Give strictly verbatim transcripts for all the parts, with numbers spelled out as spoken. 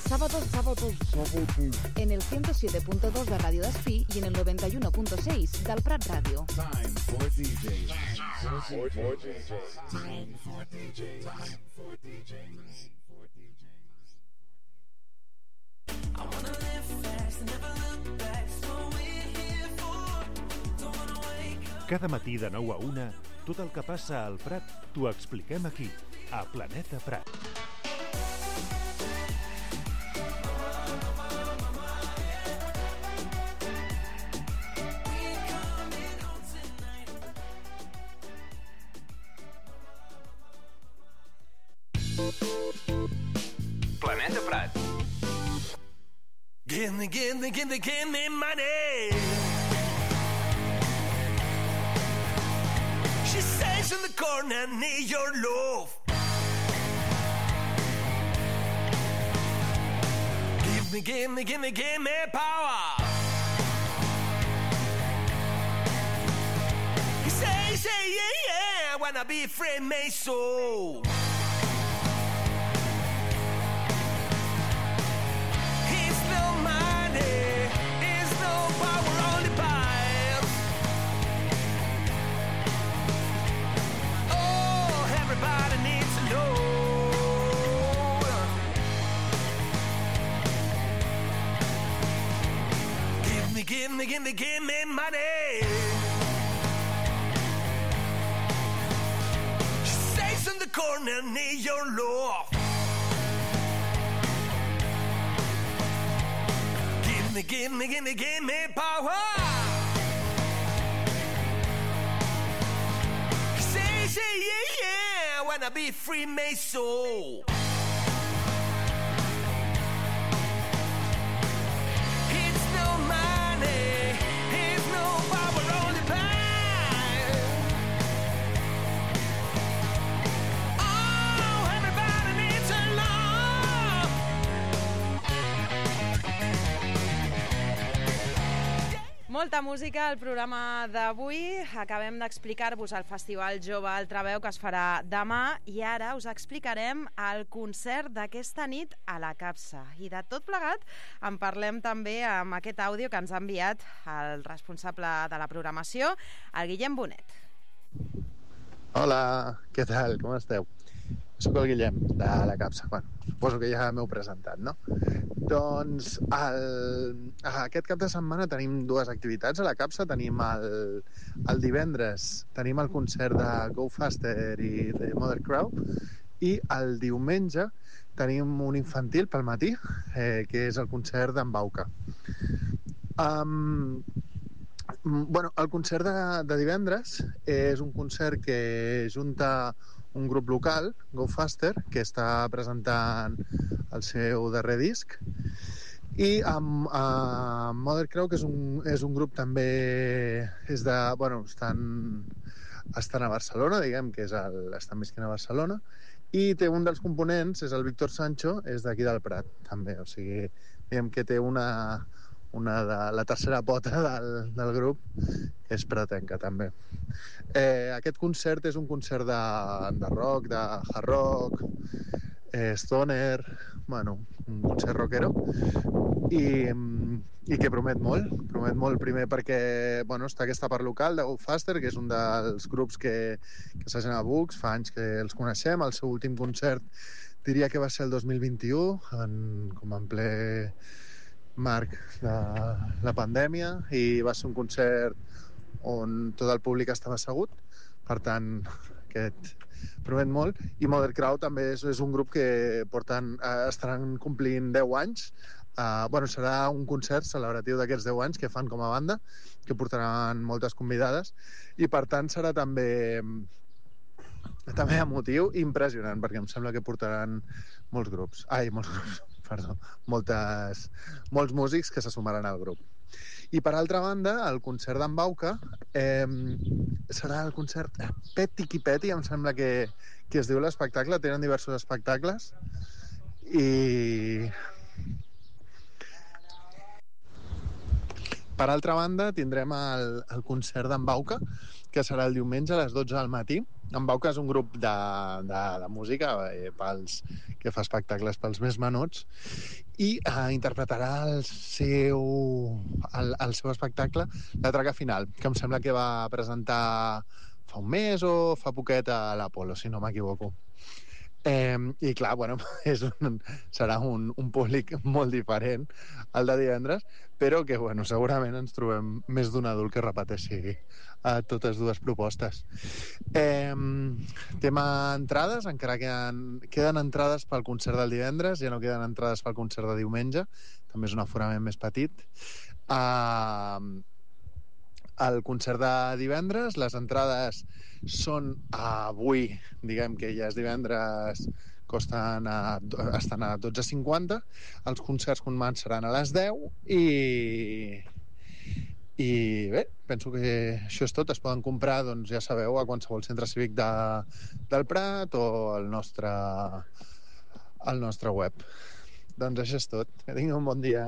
Sábados, sábados, sábados. En el ciento siete punto dos de Radio Despí y en el noventa y uno punto seis del Prat Radio. Time for D J. Time for D J. Time for D J. Time for D J. I wanna live fast and never look back. It's what we're here for. Don't wanna wake up. Cada matí de nou a una, tot el que passa al Prat t'ho expliquem aquí, a Planeta Prat. Planeta Prat. Give me, give me, give me, give me money. She says in the corner, need your love. Give me, give me, give me, give me power. He says, say, yeah, yeah, I wanna be free, me so. Give me, give me, give me money. She says in the corner, need your love. Give me, give me, give me, give me power. She says, yeah, yeah, yeah, I wanna be free, me so. Molta música al programa d'avui. Acabem d'explicar-vos el Festival Jove Altraveu que es farà demà i ara us explicarem el concert d'aquesta nit a la Capsa. I de tot plegat en parlem també amb aquest àudio que ens ha enviat el responsable de la programació, el Guillem Bonet. Hola, què tal? Com esteu? Soc el Guillem, de la Capsa. Bueno, suposo que ja m'heu presentat, no? Doncs el... aquest cap de setmana tenim dues activitats a la Capsa. Tenim el, el divendres tenim el concert de Go Faster i de Mother Crow i el diumenge tenim un infantil pel matí, eh, que és el concert d'en Bauca. Um, bueno, el concert de, de divendres és un concert que junta un grup local, Go Faster, que està presentant el seu darrer disc, i amb, amb Mother Crow, que és un, és un grup també és de, bueno, estan, estan a Barcelona, diguem que és el, estan visquent a Barcelona, i té un dels components, és el Víctor Sancho, és d'aquí del Prat, també, o sigui, diguem que té una, una de la tercera pota del, del grup, és pratenca també. Eh, aquest concert és un concert de, de rock, de hard rock, eh, stoner, bueno, un concert rockero, i, i que promet molt, promet molt primer perquè, bueno, està aquesta part local de Go Faster, que és un dels grups que, que s'ha a Bux, fa anys que els coneixem. El seu últim concert diria que va ser el dos mil vint-i-u, en, com en ple marc de la pandèmia, i va ser un concert on tot el públic estava assegut, per tant aquest promet molt. I Mother Crow també és, és un grup que porten, eh, estaran complint deu anys. Uh, bueno, serà un concert celebratiu d'aquests deu anys que fan com a banda, que portaran moltes convidades, i per tant serà també també emotiu i impressionant, perquè em sembla que portaran molts grups, ai, molts grups, perdó, moltes, molts músics que se sumaran al grup. I per altra banda, el concert d'en Bauca eh, serà el concert Peti qui Peti, em sembla que, que es diu l'espectacle. Tenen diversos espectacles i per altra banda tindrem el, el concert d'en Bauca, que serà el diumenge a les dotze del matí en Bauca és un grup de, de, de música eh, pels, que fa espectacles pels més menuts i eh, interpretarà el seu, el, el seu espectacle La Traca Final, que em sembla que va presentar fa un mes o fa poquet a l'Apolo, si no m'equivoco. Eh, I clar, bueno, és un, serà un, un públic molt diferent al de divendres, però que bueno, segurament ens trobem més d'un adult que repeteixi a totes dues propostes. Eh, tema entrades, encara queden, queden entrades pel concert del divendres, ja no queden entrades pel concert de diumenge, també és un aforament més petit. Eh, el concert de divendres, les entrades són avui, diguem que ja és divendres, costen a, estan a dotze cinquanta, els concerts començaran a les deu i, i bé, penso que això és tot. Es poden comprar, doncs ja sabeu, a qualsevol centre cívic de, del Prat o al nostre, al nostre web. Doncs això és tot. Que tingui un bon dia.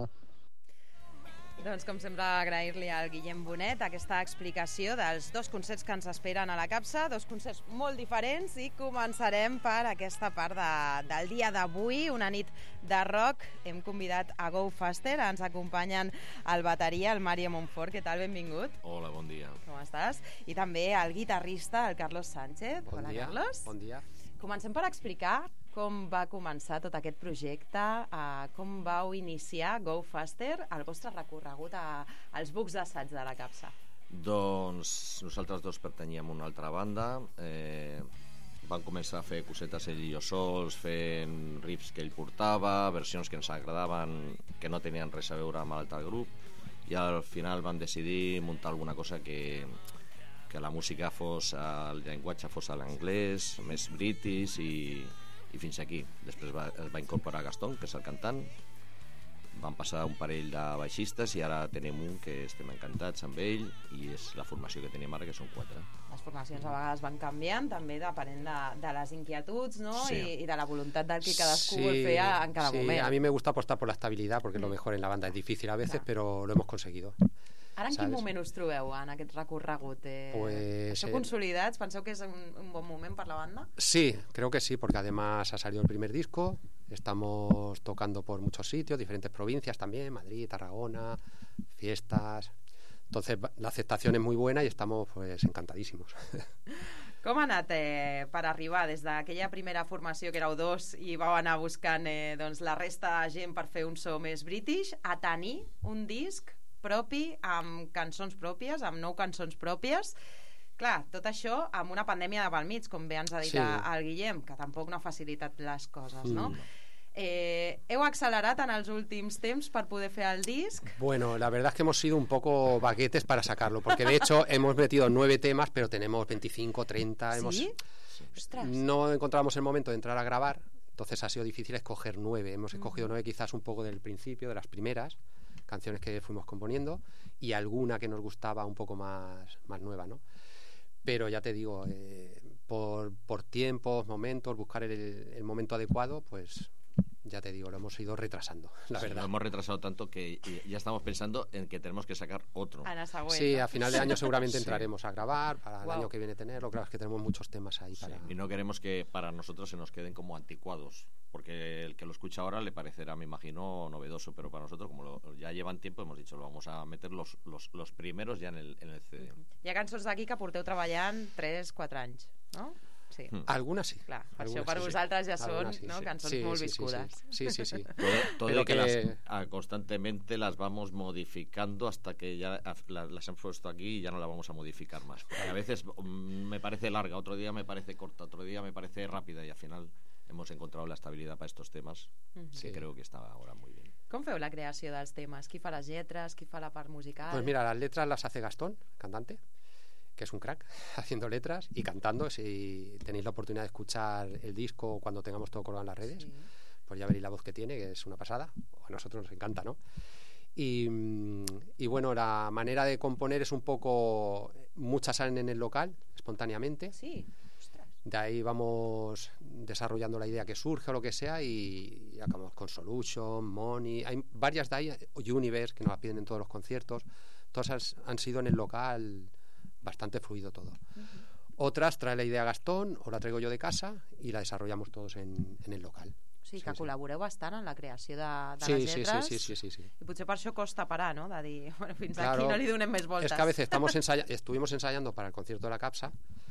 Doncs, com sempre, agrair-li al Guillem Bonet aquesta explicació dels dos concerts que ens esperen a la Capsa, dos concerts molt diferents, i començarem per aquesta part de, del dia d'avui, una nit de rock. Hem convidat a Go Faster, ens acompanyen el bateria, el Mario Montfort. Què tal? Benvingut. Hola, bon dia. Com estàs? I també el guitarrista, el Carlos Sánchez. Bon Hola, dia. Carlos. Bon dia. Comencem per explicar com va començar tot aquest projecte, uh, com vau iniciar Go Faster, el vostre recorregut a, als bucs d'assaig de la Capsa. Doncs nosaltres dos pertanyíem a una altra banda, eh, vam començar a fer cosetes ell i jo sols, fent riffs que ell portava, versions que ens agradaven, que no tenien res a veure amb l'altre grup, i al final vam decidir muntar alguna cosa que, que la música fos, el llenguatge fos a l'anglès, més british, i i fins aquí. Després va, es va incorporar Gastón, que és el cantant, van passar un parell de baixistes i ara tenim un que estem encantats amb ell, i és la formació que tenim ara, que són quatre. Les formacions a vegades van canviant, també depenent de, de les inquietuds, ¿no? Sí. I, i de la voluntat del que cadascú Sí, vol fer en cada sí, moment. a mí me gusta apostar por la estabilidad porque lo mejor en la banda es difícil a veces, Claro. pero lo hemos conseguido. Ara en ¿sabes? quin moment us trobeu en aquest recorregut? Eh, Pues, Esteu eh, consolidats? Penseu que és un, un bon moment per la banda? Sí, creo que sí, porque además ha salido el primer disco, estamos tocando por muchos sitios, diferentes provincias también, Madrid, Tarragona, fiestas. Entonces va- la aceptación es muy buena y estamos pues encantadísimos. Com ha anat eh, per arribar des d'aquella primera formació que éreu dos i vau anar buscant eh, doncs, la resta de gent per fer un so més british, a tenir un disc propi, amb cançons pròpies, amb nou cançons pròpies? Clar, tot això amb una pandèmia de pel mig, com bé ens ha dit Sí. el Guillem, que tampoc no ha facilitat les coses, no? Mm. Eh, heu accelerat en els últims temps per poder fer el disc? Bueno, la verdad es que hemos sido un poco baguetes para sacarlo, porque de hecho hemos metido nueve temas, pero tenemos veinticinco, treinta. Hemos, ¿Sí? Ostras. no encontrábamos el momento de entrar a grabar, entonces ha sido difícil escoger nueve. Hemos escogido nueve quizás un poco del principio, de las primeras canciones que fuimos componiendo, y alguna que nos gustaba un poco más, más nueva, ¿no? Pero ya te digo, eh, por, por tiempos, momentos, buscar el, el momento adecuado, pues ya te digo, lo hemos ido retrasando, la Sí, verdad. lo hemos retrasado tanto que ya estamos pensando en que tenemos que sacar otro. En la següent, Sí, no? a final de año seguramente Sí. entraremos a grabar para el Guau. año que viene tenerlo. Claro, es que tenemos muchos temas ahí Sí, para... y no queremos que para nosotros se nos queden como anticuados, porque el que lo escucha ahora le parecerá, me imagino, novedoso, pero para nosotros, como lo- ya llevan tiempo, hemos dicho, lo vamos a meter los, los, los primeros ya en el, en el C D. Hi ha cançons d'aquí que porteu treballant tres quatre anys, no? Sí. Mm. Algunas sí. Clar, per algunas això per sí, sí. vosaltres ja són Algunas sí, no? sí. cançons Sí, molt sí, sí, viscudes. Sí, sí, sí. sí. Todo, todo Pero y que, que- las ah, constantemente las vamos modificando hasta que ya ah, la- las hemos puesto aquí y ya no las vamos a modificar más. Porque a veces mm, me parece larga, otro día me parece corta, otro día me parece rápida, y al final hemos encontrado la estabilidad para estos temas, Mhm. que creo que está ahora muy bien. Com feu la creació dels temes? Qui fa les lletres? Qui fa la part musical? Pues mira, las letras las hace Gastón, cantante, que es un crack haciendo letras y cantando. Si tenéis la oportunidad de escuchar el disco cuando tengamos todo colgado en las redes, Sí. pues ya veréis la voz que tiene, que es una pasada. A nosotros nos encanta, ¿no? Y, mm, y bueno, la manera de componer es un poco... Muchas salen en el local, espontáneamente. Sí, ostres. De ahí vamos desarrollando la idea que surge o lo que sea, y, y acabamos con Solution, Money. Hay varias de ahí, Universe, que nos las piden en todos los conciertos. Todas has- han sido en el local bastante fluido todo. Otras trae la idea Gastón o la traigo yo de casa y la desarrollamos todos en, en el local. Sí, que Sí, sí. col·laboreu bastant en la creació de, de Sí, les sí, lletres. sí, sí, sí, sí, sí. I potser per això costa parar, no?, de dir, bueno, fins Claro, aquí no li donem més voltes. Es que a veces estamos ensaya- estuvimos ensayando para el concierto de la Capsa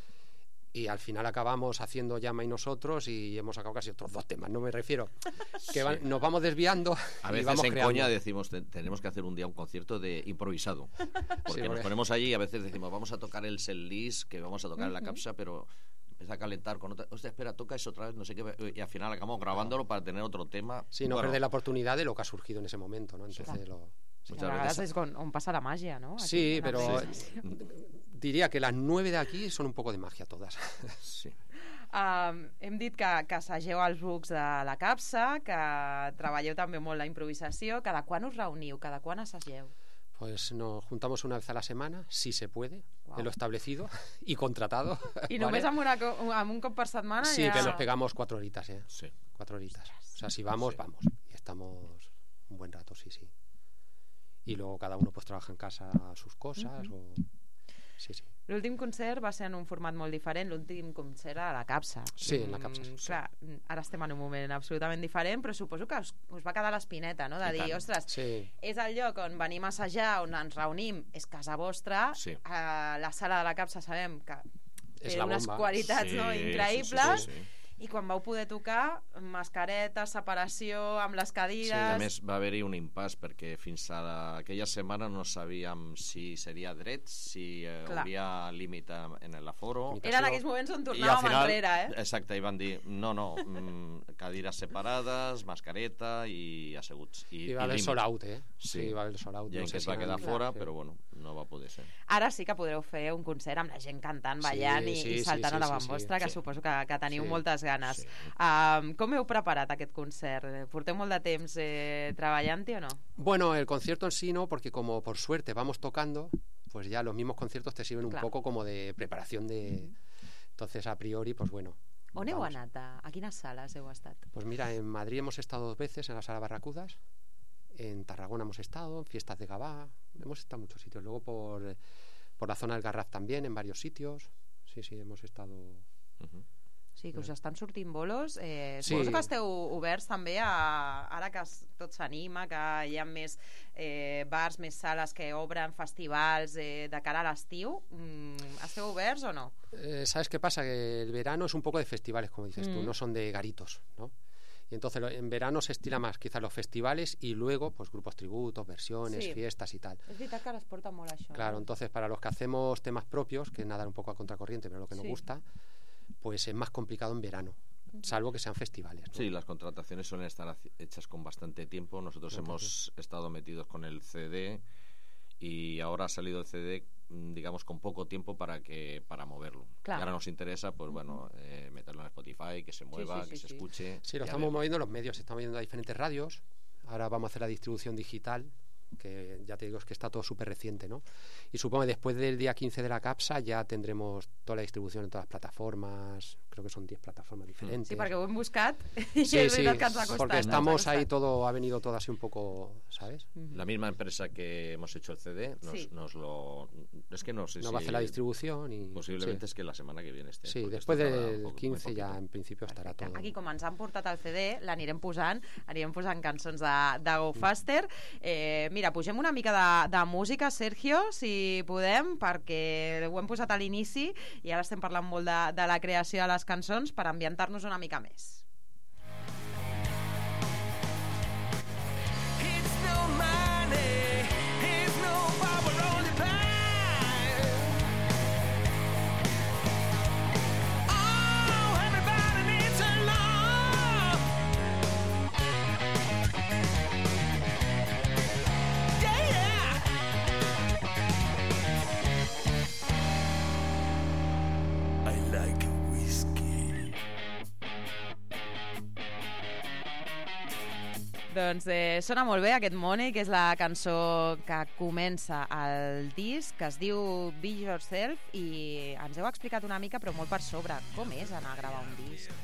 y al final acabamos haciendo Llama y nosotros y hemos sacado casi otros dos temas, no me refiero. Que van- nos vamos desviando A y veces vamos en creando. coña decimos, "Te- tenemos que hacer un día un concierto de improvisado. Porque Sí, nos porque- ponemos allí y a veces decimos, vamos a tocar el set list, que vamos a tocar en la Capsa, pero empieza a calentar con otra... Hostia, espera, toca eso otra vez, no sé qué... Y al final acabamos grabándolo para tener otro tema. Sí, no Bueno, perder la oportunidad de lo que ha surgido en ese momento, ¿no? Entonces lo... Sí, muchas a vegades veces- és on, on passa la màgia, no? Aquí, Sí, en la pero improvisació. diría que las nueve de aquí son un poco de magia todas. Sí. Um, hem dit que, que assageu als bucs de la Capsa, que treballeu també molt la improvisació. Cada quan us reuniu? Cada quan assageu? Pues nos juntamos una vez a la semana, si se puede, Guau. en lo establecido y contratado. I ¿vale? només amb, una, co- amb un cop per setmana Sí, ja... que nos pegamos cuatro horitas, ¿eh? Sí. Cuatro horitas. O sea, si vamos, Sí. vamos. Y estamos un buen rato, sí, sí. Y luego cada uno pues trabaja en casa sus cosas o... Sí, sí. L'últim concert va ser en un format molt diferent, l'últim concert a la Capsa. Sí, en la Capsa, sí. Clar, ara estem en un moment absolutament diferent, però suposo que us, us va quedar l'espineta, no?, de I dir, tant. ostres, Sí. és el lloc on venim a assajar, on ens reunim, és casa vostra, Sí. a la sala de la Capsa sabem que És té la unes bomba. qualitats Sí, no, sí, increïbles, sí, sí, sí. i quan vau poder tocar, mascareta, separació, amb les cadires... A més, va haver-hi un impàs perquè fins a la, aquella setmana no sabíem si seria dret, si eh, Clar. hauria límit a- en l'aforo. Limitació. Eren aquells moments on I al tornàvem final, enrere, eh? exacte, i van dir, no, no, mm, cadires separades, mascareta i asseguts. I, Y va a haber límit. sold out, ¿eh? Sí. Sí, va a haber sold out. Hi ha no que sé es si va han- quedar Clar, fora, sí. però bueno, no va poder ser. Ara sí que podreu fer un concert amb la gent cantant, Sí, ballant i, sí, i sí, saltant sí, a davant sí, sí. vostra, que Sí. suposo que, que teniu Sí. moltes ganes. Sí. Um, com heu preparat aquest concert? Porteu molt de temps eh, treballant-hi o no? Bueno, el concierto en sí no, porque como por suerte vamos tocando, pues ya los mismos conciertos te sirven un Claro. poco como de preparación de... Entonces, a priori, pues bueno. On heu vamos. anat? A, a quines sales heu estat? Pues mira, en Madrid hemos estado dos veces en la Sala Barracudas, en Tarragona hemos estado, en Fiestas de Gabá, hemos estado en muchos sitios, luego por, por la zona del Garraf también, en varios sitios, sí, sí, hemos estado... Uh-huh. Sí, que us estan sortint bolos. Eh, Sí. suposo que esteu oberts també a, ara que es, tot s'anima, que hi ha més eh, bars, més sales que obren, festivals eh, de cara a l'estiu. Mm, esteu oberts o no? Eh, ¿Sabes qué pasa? Que el verano es un poco de festivales, como dices tú, Mm. no son de garitos, ¿no? Y entonces lo- en verano se estila más quizás los festivales y luego pues grupos tributos, versiones, Sí. fiestas y tal. És veritat que les porta molt això. Claro, entonces para los que hacemos temas propios, que es nadar un poco a contracorriente, pero lo que nos Sí. gusta, pues es más complicado en verano, salvo que sean festivales, ¿no? Sí, las contrataciones suelen estar haci- hechas con bastante tiempo. Nosotros Entonces- hemos estado metidos con el C D y ahora ha salido el C D, mm, digamos, con poco tiempo para que para moverlo. Claro. Y ahora nos interesa, pues bueno, eh, meterlo en Spotify, que se mueva, sí, que sí, se sí. escuche. Sí, lo y a estamos ver. moviendo los medios, se están moviendo a diferentes radios. Ahora vamos a hacer la distribución digital, que ya te digo, es que está todo súper reciente, ¿no? Y supongo que después del día quince de la Capsa ya tendremos toda la distribución en todas las plataformas, creo que son diez plataformas diferentes. Sí, perquè ho hem buscat i Sí, és sí, veritat que ens ha costat. porque ens ha estamos costat. ahí todo, ha venido todo así un poco, ¿sabes? La misma empresa que hemos hecho el C D nos, Sí. nos lo... Es que no sé Nos si... va a hacer la distribución y... Posiblemente sí. es que la semana que viene esté. Sí, porque después esto tarda del poco- muy quince ya poquito. en principio estará todo. Aquí, com ens han portat el C D, l'anirem posant, anirem posant cançons de, de Go Faster. Eh, mira, pugem una mica de, de música, Sergio, si podem, perquè ho hem posat a l'inici i ara estem parlant molt de, de la creació de les cançons per ambientar-nos una mica més. It's no money, it's no power, only pie. Oh, everybody needs a love. Yeah, yeah. I like whiskey. Doncs eh, sona molt bé aquest Money, que és la cançó que comença el disc, que es diu Be Yourself, i ens heu explicat una mica, però molt per sobre, com és anar a gravar un disc?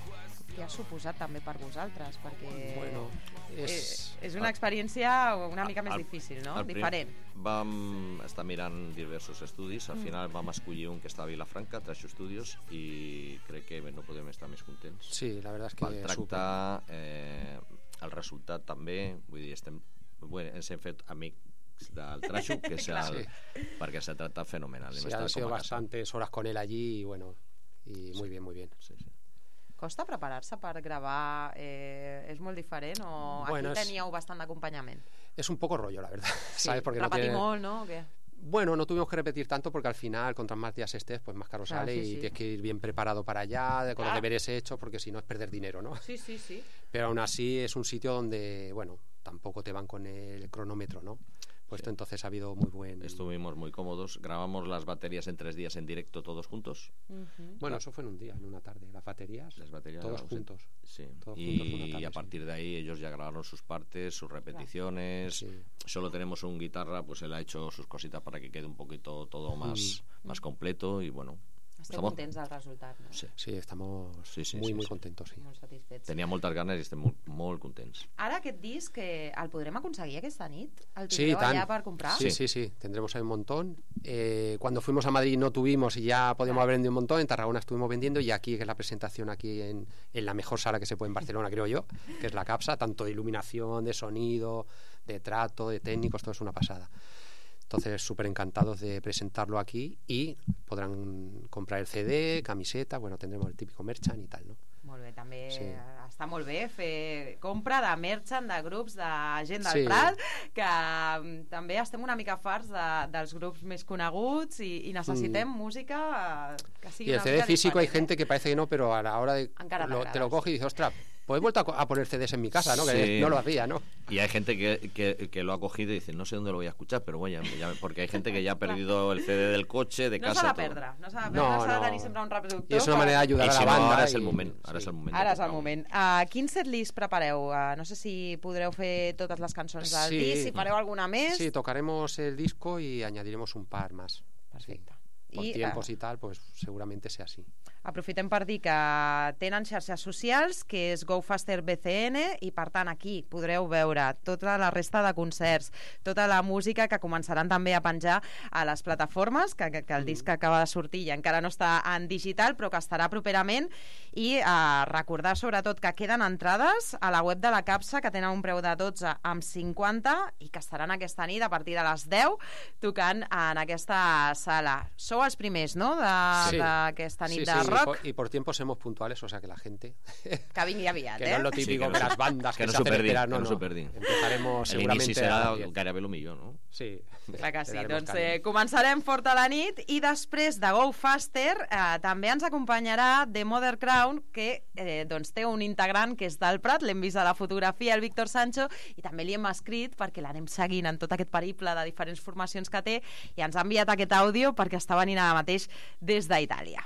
què ha suposat també per vosaltres? Perquè Bueno, és... és, és una experiència una mica més Al- difícil, no? al prim- Diferent. Vam estar mirant diversos estudis, al final vam escollir un que està a Vilafranca, Trasho Studios, i crec que no podem estar més contents. Sí, la verdad es que El tracte, eh, el resultat també, vull dir, estem, bueno, ens hem fet amics del Trasho, que és el, perquè s'ha tractat fenomenal. Hem Sí, estat han sido com a casa. bastantes horas con él allí y bueno, y muy bien, muy bien. Sí, sí. Costa preparar-se per gravar? Eh, és molt diferent o Bueno, aquí és- teníeu bastant d'acompanyament? Es un poco rollo, la verdad. Sí, ¿Sabes? Porque no repetir tiene- molt, no? O què? Bueno, no tuvimos que repetir tanto porque al final, contra más días estés, pues más caro Claro, sale sí, y sí. tienes que ir bien preparado para allá, de- con los Ah. deberes hechos, porque si no es perder dinero, ¿no? Sí, sí, sí. Pero aún así es un sitio donde, bueno, tampoco te van con el cronómetro, ¿no? Puesto, entonces ha habido muy buen... Estuvimos muy cómodos, grabamos las baterías en tres días en directo todos juntos. Bueno, eso fue en un día, en una tarde. Las baterías, Las baterías todos grabamos en- juntos. Sí. Todos juntos una Y tarde, a sí. partir de ahí ellos ya grabaron sus partes, sus repeticiones. Sí. Solo tenemos un guitarra, pues él ha hecho sus cositas para que quede un poquito todo más, más completo y bueno. Esteu estamos- contents del resultat, no? Sí. Sí, estamos Sí, sí, muy, sí, muy sí. contentos, sí. Molt satisfets. Tenia moltes ganes i estem molt, molt contents. Ara aquest disc eh, el podrem aconseguir aquesta nit? El Sí, tindreu tan. allà per comprar? Sí, sí, sí, tendremos ahí un montón. Eh, cuando fuimos a Madrid no tuvimos y ya podíamos haber vendido un montón. En Tarragona estuvimos vendiendo y aquí, que es la presentación aquí en, en la mejor sala que se puede en Barcelona, creo yo, que es la Capsa, tanto de iluminación, de sonido, de trato, de técnicos, todo es una pasada. Entonces, súper encantados de presentarlo aquí y podrán comprar el C D, camiseta, bueno, tendremos el típico merchant y tal, ¿no? Molt bé, també Sí. està molt bé fer compra de merchant de grups de gent del Sí. Prat, que mm, també estem una mica farts de, dels grups més coneguts i, i necessitem música eh, que sigui Y el una C D mica físico hay diferent, gente que parece que no, pero a la hora de... Encara lo- t'agrada, te lo coge y dices, ostras, pues he vuelto a, co- a poner C Ds en mi casa, ¿no? Que Sí. no lo hacía, ¿no? Y hay gente que, que, que lo ha cogido y dice, no sé dónde lo voy a escuchar, pero bueno, ya- ya- porque hay gente que ya ha perdido el C D del coche, de No casa. s'ha de todo. perdre, no s'ha de No, perdre, s'ha de no. tenir sempre un reproductor. Y es una per- manera de ayudar I a la si no, banda. ara és el y- moment, ara és sí. el moment. Ara de és el tocar-ho. moment. Uh, quin setlist prepareu? Uh, no sé si podreu fer totes les cançons del Sí. disc, si fareu alguna més. Sí, tocaremos el disco y añadiremos un par más. Perfecte. Sí. Por I, tiempos eh, y tal, pues seguramente sea así. aprofitem per dir que tenen xarxes socials, que és GoFaster B C N, i per tant aquí podreu veure tota la resta de concerts, tota la música que començaran també a penjar a les plataformes, que, que, que el disc acaba de sortir i encara no està en digital, però que estarà properament, i eh, recordar sobretot que queden entrades a la web de la Capsa, que tenen un preu de dotze amb cinquanta i que estaran aquesta nit a partir de les deu tocant en aquesta sala. Sou els primers, no?, de- Sí. d'aquesta nit Sí, de sí, y rock. por, y por tiempos somos puntuales, o sea que la gente... Que vingui aviat, que eh? no es lo típico Sí, que de no- las bandas que que, no se s'ho hacen perdin, esperar. que No, no no. s'ho perdin. Empezaremos L'inici seguramente serà a las diez. gairebé el millor, no? Sí. Clar que sí. Le daremos Doncs caña. eh, començarem fort a la nit i després de Go Faster eh, també ens acompanyarà The Mother Crown, que eh, doncs té un integrant que és del Prat, l'hem vist a la fotografia, el Víctor Sancho, i també li hem escrit perquè l'anem seguint en tot aquest periple de diferents formacions que té, i ens ha enviat aquest àudio perquè està venint ara mateix des d'Itàlia.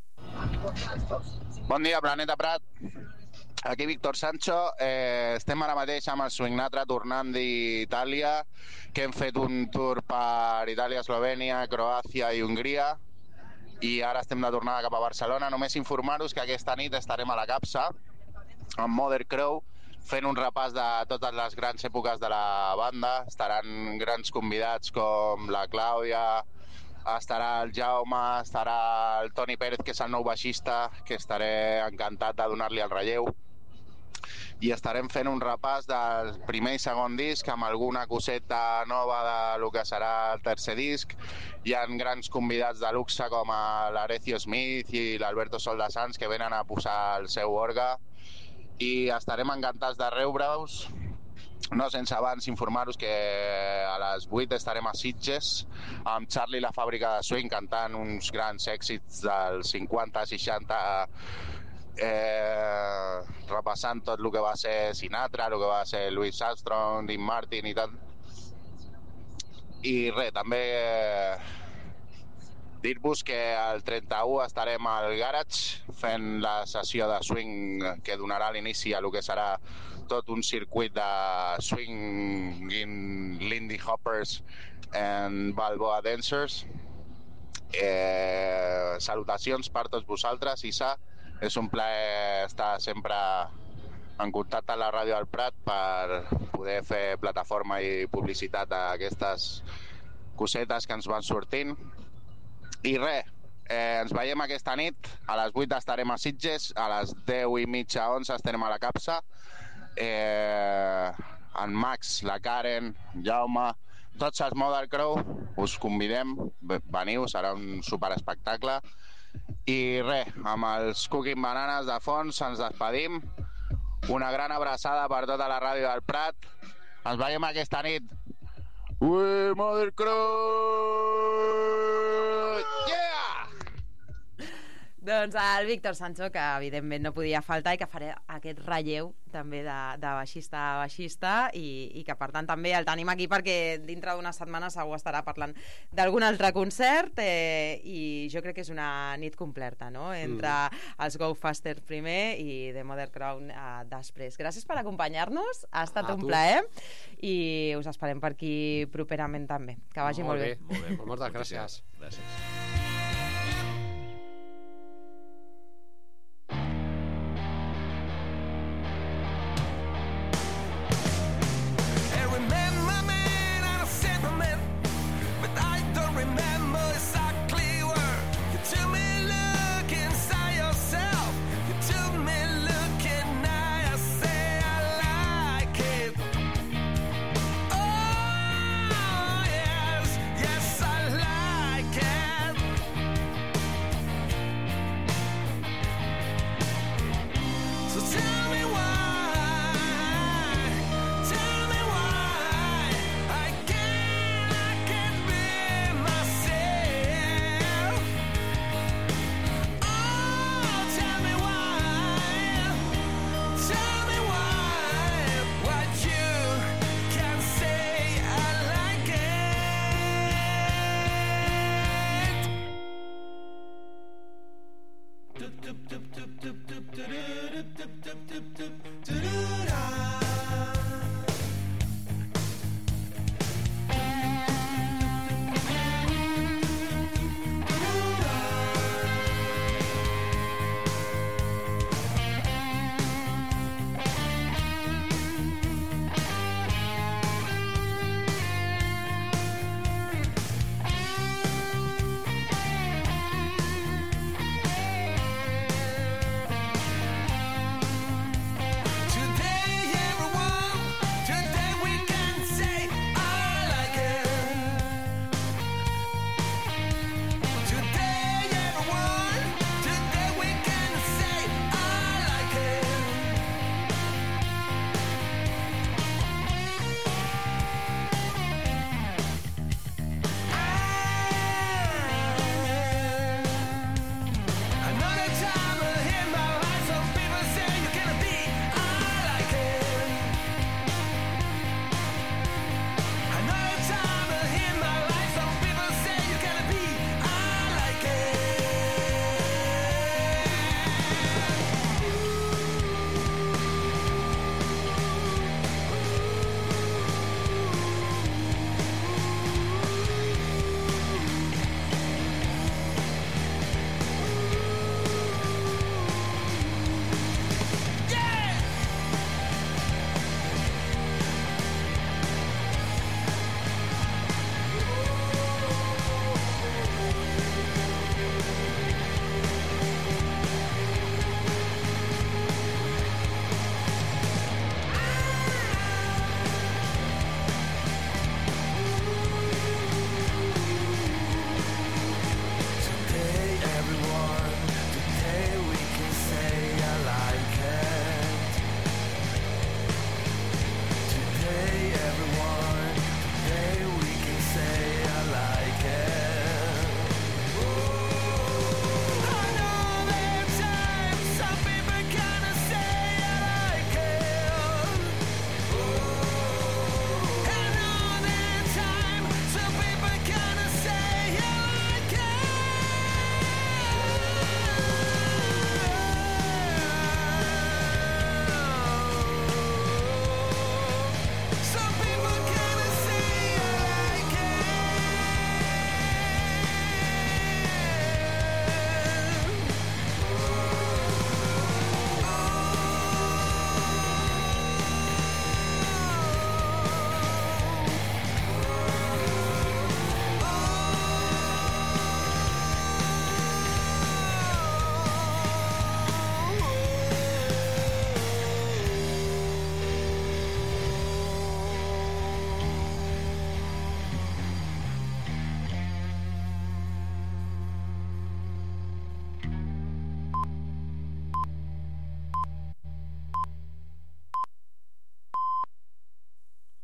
Bon dia, Planeta Prat. Aquí Víctor Sancho. Eh, estem ara mateix amb el Swingnatra tornant d'Itàlia, que hem fet un tour per Itàlia, Eslovènia, Croàcia i Hongria, i ara estem de tornada cap a Barcelona. Només informar-vos que aquesta nit estarem a la Capsa amb Mother Crow, fent un repàs de totes les grans èpoques de la banda. Estaran grans convidats com la Clàudia, estarà el Jaume, estarà el Toni Pérez, que és el nou baixista, que estaré encantat de donar-li el relleu. I estarem fent un repàs del primer i segon disc amb alguna coseta nova de lo que serà el tercer disc. Hi ha grans convidats de luxe com l'Arecio Smith i l'Alberto Soldasans, que venen a posar el seu orgue, i estarem encantats de rebre-us. No sense abans informar-vos que a les vuit estarem a Sitges amb Charlie i la Fàbrica de Swing cantant uns grans èxits dels cinquanta seixanta, eh, repassant tot el que va ser Sinatra, el que va ser Louis Armstrong, Dean Martin i tal. I res, també eh, dir-vos que el trenta-u estarem al Garage fent la sessió de swing que donarà l'inici a el que serà tot un circuit de swinging Lindy Hoppers and Balboa Dancers. Eh, salutacions per tots vosaltres, Isa, és un plaer estar sempre en contacte amb la Ràdio del Prat per poder fer plataforma i publicitat a aquestes cosetes que ens van sortint. I res, eh, ens veiem aquesta nit, a les vuit estarem a Sitges, a les deu i mitja, onze estarem a la Capsa. Eh, en Max, la Karen, Jaume, tots els Mother Crow, us convidem, veniu, serà un superespectacle. I res, amb els Cooking Bananes de fons ens despedim. Una gran abraçada per tota la ràdio del Prat. Ens veiem aquesta nit. Ué, Mother Crow! Yeah! Doncs el Víctor Sancho, que evidentment no podia faltar i que faré aquest relleu també de, de baixista a baixista i, i que per tant també el tenim aquí perquè dintre d'una setmana segur estarà parlant d'algun altre concert eh, i jo crec que és una nit completa, no? Entre mm. els Go Faster primer i The Mother Crown eh, després. Gràcies per acompanyar-nos, ha estat a un tu. plaer i us esperem per aquí properament també. Que vagi molt, molt bé. Molt bé, molt moltes gràcies. Gràcies. Yes, I like it.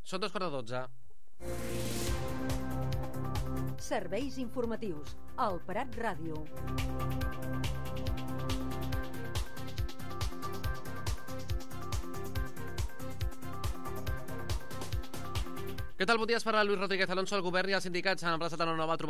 Són dos quarts de dotze. Serveis informatius. El Prat Ràdio. Què tal? Bon dia, es parla Lluís Rodríguez Alonso. El govern i els sindicats han emplaçat a una nova trobada